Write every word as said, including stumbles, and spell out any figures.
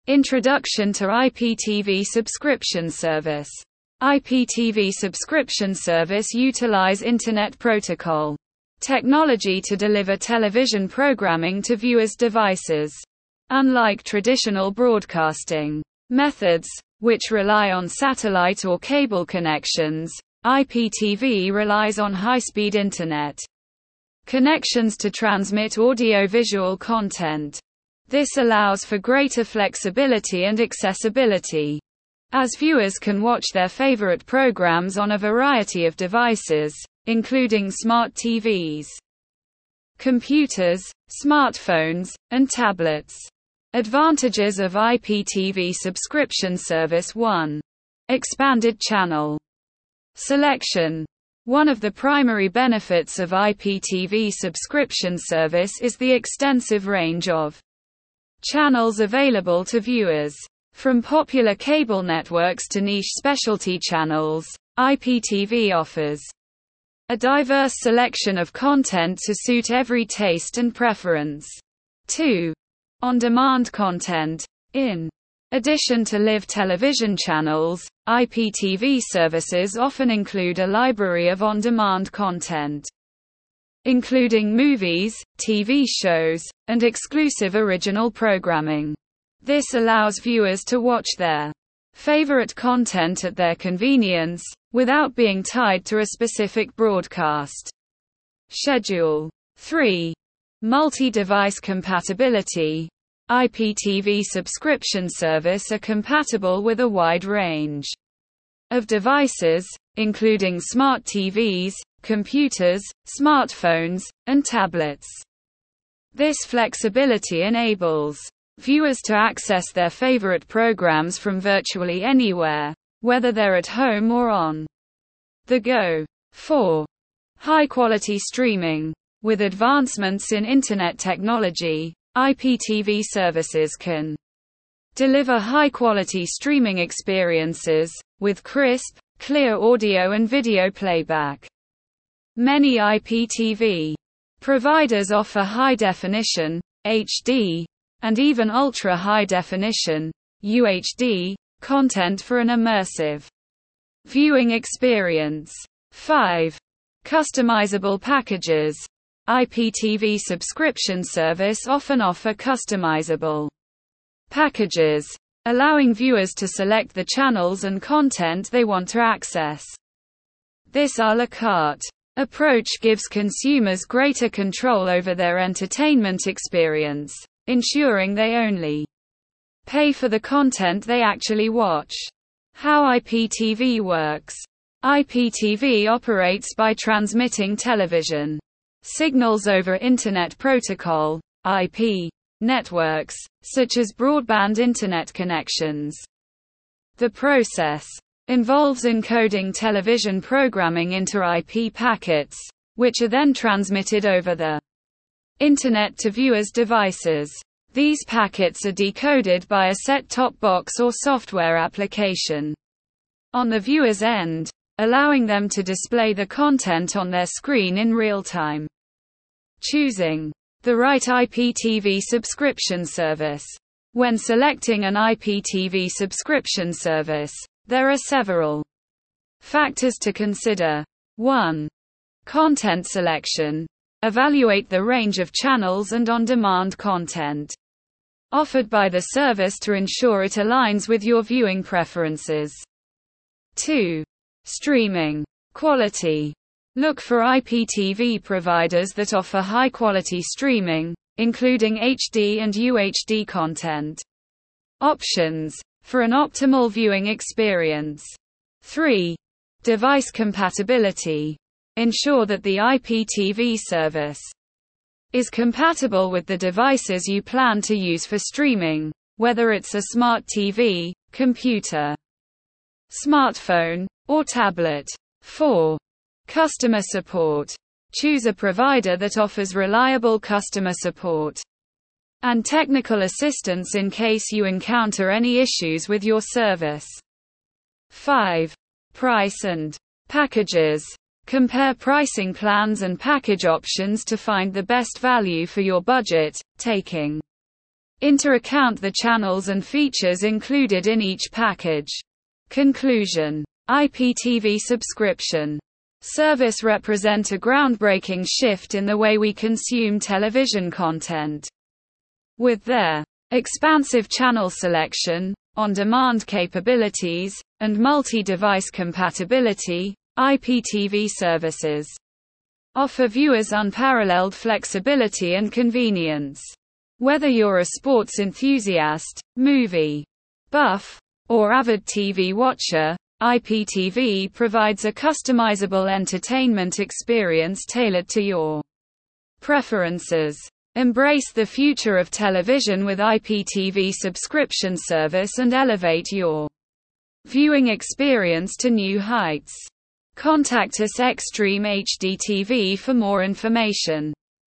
Introduction to I P T V subscription service. I P T V subscription service utilize Internet Protocol technology to deliver television programming to viewers' devices. Unlike traditional broadcasting methods, which rely on satellite or cable connections, I P T V relies on high-speed Internet connections to transmit audio-visual content. This allows for greater flexibility and accessibility, as viewers can watch their favorite programs on a variety of devices, including smart T Vs, computers, smartphones, and tablets. Advantages of I P T V subscription service. one. Expanded channel selection. One of the primary benefits of I P T V subscription service is the extensive range of channels available to viewers. From popular cable networks to niche specialty channels, I P T V offers a diverse selection of content to suit every taste and preference. two. On-demand content. In addition to live television channels, I P T V services often include a library of on-demand content, including movies, T V shows, and exclusive original programming. This allows viewers to watch their favorite content at their convenience, without being tied to a specific broadcast schedule. three. Multi-device compatibility. I P T V subscription service are compatible with a wide range of devices, including smart T Vs, computers, smartphones, and tablets. This flexibility enables viewers to access their favorite programs from virtually anywhere, whether they're at home or on the go. four. High-quality streaming. With advancements in Internet technology, I P T V services can deliver high-quality streaming experiences, with crisp, clear audio and video playback. Many I P T V providers offer high-definition, H D, and even ultra-high definition, U H D, content for an immersive viewing experience. five. Customizable packages. I P T V subscription service often offer customizable packages, allowing viewers to select the channels and content they want to access. This à la carte approach gives consumers greater control over their entertainment experience, ensuring they only pay for the content they actually watch. How I P T V works. I P T V operates by transmitting television signals over Internet Protocol, I P, networks, such as broadband internet connections. The process involves encoding television programming into I P packets, which are then transmitted over the Internet to viewers' devices. These packets are decoded by a set-top box or software application on the viewer's end, allowing them to display the content on their screen in real time. Choosing the right I P T V subscription service. When selecting an I P T V subscription service, there are several factors to consider. one. Content selection. Evaluate the range of channels and on-demand content offered by the service to ensure it aligns with your viewing preferences. two. Streaming quality. Look for I P T V providers that offer high-quality streaming, including H D and U H D content options, for an optimal viewing experience. three. Device compatibility. Ensure that the I P T V service is compatible with the devices you plan to use for streaming, whether it's a smart T V, computer, smartphone, or tablet. four. Customer support. Choose a provider that offers reliable customer support and technical assistance in case you encounter any issues with your service. five. Price and packages. Compare pricing plans and package options to find the best value for your budget, taking into account the channels and features included in each package. Conclusion. I P T V subscription service represent a groundbreaking shift in the way we consume television content. With their expansive channel selection, on-demand capabilities, and multi-device compatibility, I P T V services offer viewers unparalleled flexibility and convenience. Whether you're a sports enthusiast, movie buff, or avid T V watcher, I P T V provides a customizable entertainment experience tailored to your preferences. Embrace the future of television with I P T V subscription service and elevate your viewing experience to new heights. Contact us Xstream H D T V for more information.